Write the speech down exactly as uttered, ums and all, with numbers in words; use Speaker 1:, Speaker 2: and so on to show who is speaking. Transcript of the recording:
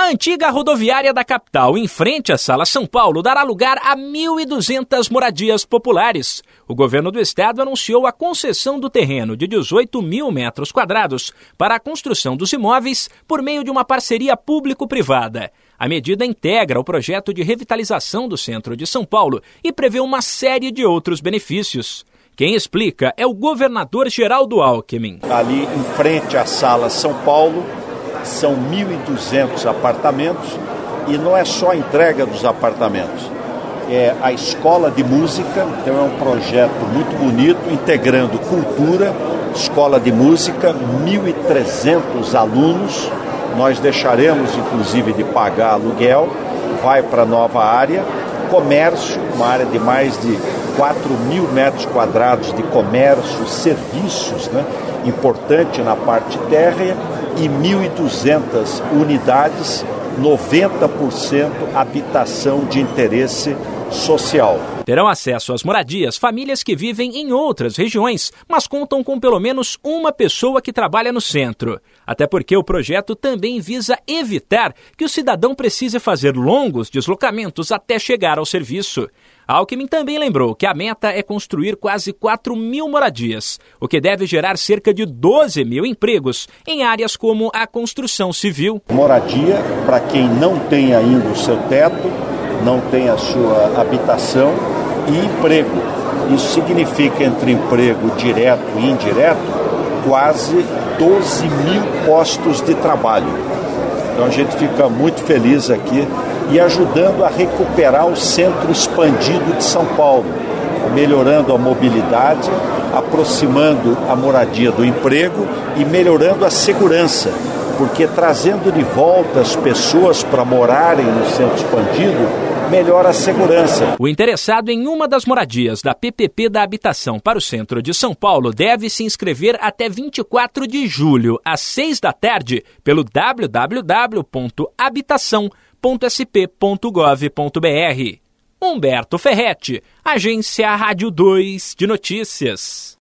Speaker 1: antiga rodoviária da capital, em frente à Sala São Paulo, dará lugar a mil e duzentas moradias populares. O governo do estado anunciou a concessão do terreno de dezoito mil metros quadrados para a construção dos imóveis por meio de uma parceria público-privada. A medida integra o projeto de revitalização do centro de São Paulo e prevê uma série de outros benefícios. Quem explica é o governador Geraldo Alckmin.
Speaker 2: Ali em frente à Sala São Paulo, são mil e duzentos apartamentos e não é só a entrega dos apartamentos. É a escola de música, então é um projeto muito bonito, integrando cultura, escola de música, mil e trezentos alunos. Nós deixaremos, inclusive, de pagar aluguel, vai para a nova área. Comércio, uma área de mais de quatro mil metros quadrados de comércio, serviços, né? Importante na parte térrea, e mil e duzentas unidades, noventa por cento habitação de interesse social.
Speaker 1: Terão acesso às moradias famílias que vivem em outras regiões, mas contam com pelo menos uma pessoa que trabalha no centro. Até porque o projeto também visa evitar que o cidadão precise fazer longos deslocamentos até chegar ao serviço. Alckmin também lembrou que a meta é construir quase quatro mil moradias, o que deve gerar cerca de doze mil empregos em áreas como a construção civil.
Speaker 2: Moradia para quem não tem ainda o seu teto, não tem a sua habitação, e emprego. Isso significa, entre emprego direto e indireto, quase doze mil postos de trabalho. Então a gente fica muito feliz aqui e ajudando a recuperar o centro expandido de São Paulo, melhorando a mobilidade, aproximando a moradia do emprego e melhorando a segurança, porque trazendo de volta as pessoas para morarem no centro expandido, melhora a segurança.
Speaker 1: O interessado em uma das moradias da P P P da Habitação para o centro de São Paulo deve se inscrever até vinte e quatro de julho, às seis da tarde, pelo w w w ponto habitação ponto s p ponto gov ponto b r. Humberto Ferretti, Agência Rádio dois de Notícias.